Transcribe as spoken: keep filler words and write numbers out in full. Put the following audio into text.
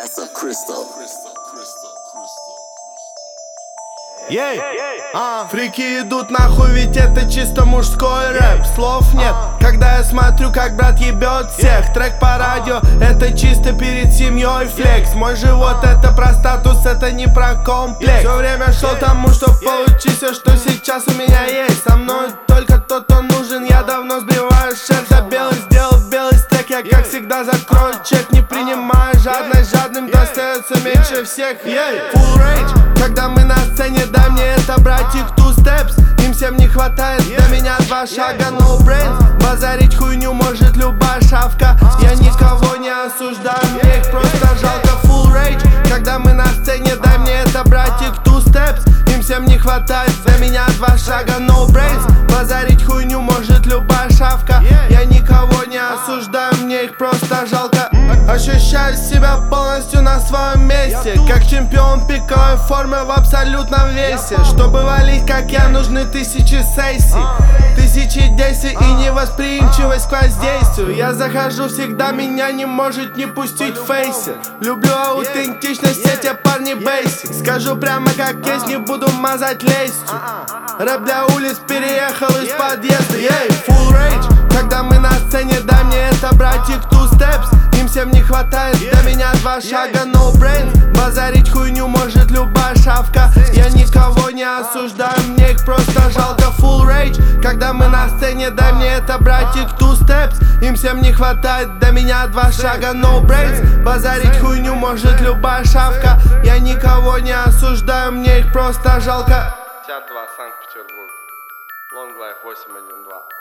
That's a crystal. Ей, а, фрики идут нахуй, ведь это чисто мужской рэп. Слов нет, когда я смотрю, как брат ебет всех. Трек по радио, это чисто перед семьей флекс. Мой живот это про статус, это не про комплекс. Все время шел тому, чтоб получить все, что сейчас у меня есть. Со мной только тот, кто нужен, я давно сбриваю шерсть. А белый сделал белый стек, я как всегда закрою чек. Не принимаю жадность, жадным достается меньше всех. Ей, full rage. Когда мы на сцене, дай мне это, братик, two steps. Им всем не хватает, до меня два шага, no brains. Базарить хуйню может любая шавка. Я никого не осуждаю, мне их просто жалко, full rage. Когда мы на сцене, дай мне это, братик, two steps. Им всем не хватает, до меня два шага, no brains. Базарить хуйню может любая шавка. Я никого не осуждаю, мне их просто жалко. Ощущаю себя полностью на своем месте, как чемпион пиковой формы в абсолютном весе. Чтобы валить, как я, нужны тысячи сессий, тысячи действий и невосприимчивость к воздействию. Я захожу всегда, меня не может не пустить в фейсе. Люблю аутентичность, эти парни бейсик. Скажу прямо как есть, не буду мазать лестью. Рэп для улиц переехал из подъезда. Ей, full rage. Когда мы на сцене, дай мне это, братик, two steps. Им всем не хватает, до меня два шага, no brains. Базарить хуйню может любая шавка. Я никого не осуждаю, мне их просто жалко, full rage. Когда мы на сцене, дай мне это, братик, two steps. Им всем не хватает, до меня два шага, no brains. Базарить хуйню может любая шавка. Я никого не осуждаю, мне их просто жалко. пятьдесят два, Санкт-Петербург. Long Life восемь один два.